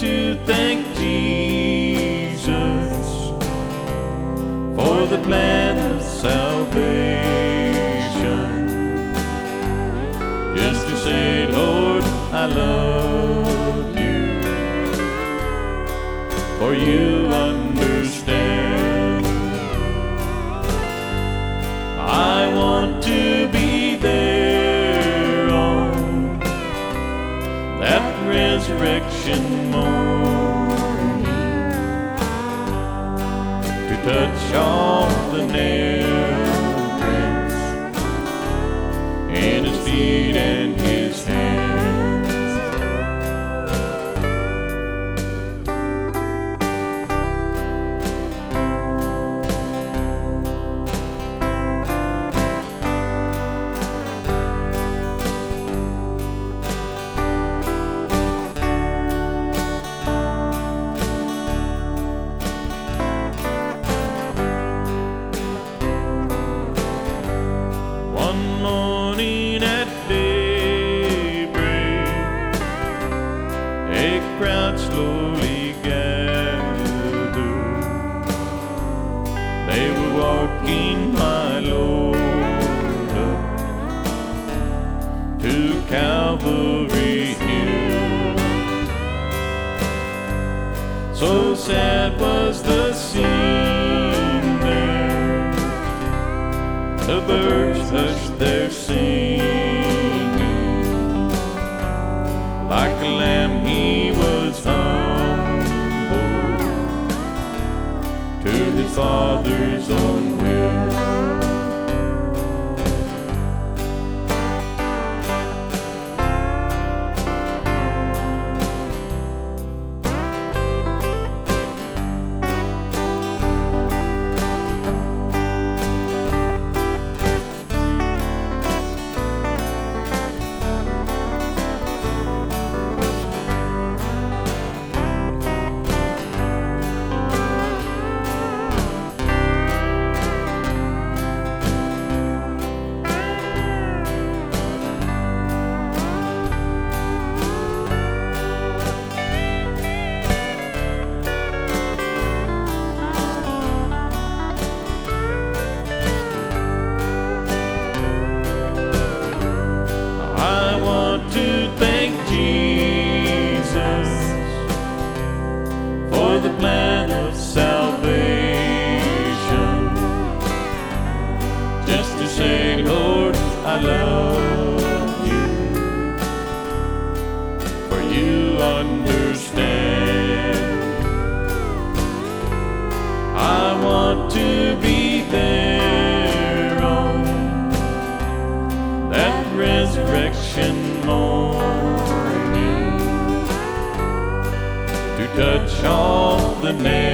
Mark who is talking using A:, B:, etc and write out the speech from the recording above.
A: to thank Jesus for the plan of salvation. Just to say, Lord, I love you, for you understand. I want to be there on that resurrection morning, to touch all the nail prints in his feet and his hands. One morning at daybreak, a crowd slowly gathered. They were walking my Lord up to Calvary Hill. So sad was the scene there, the birds hushed their singing. Like a lamb he was humble to his Father's own will. The plan of salvation, just to say, Lord, I love you, for you understand. I want to be there on that resurrection morning, to touch all the nails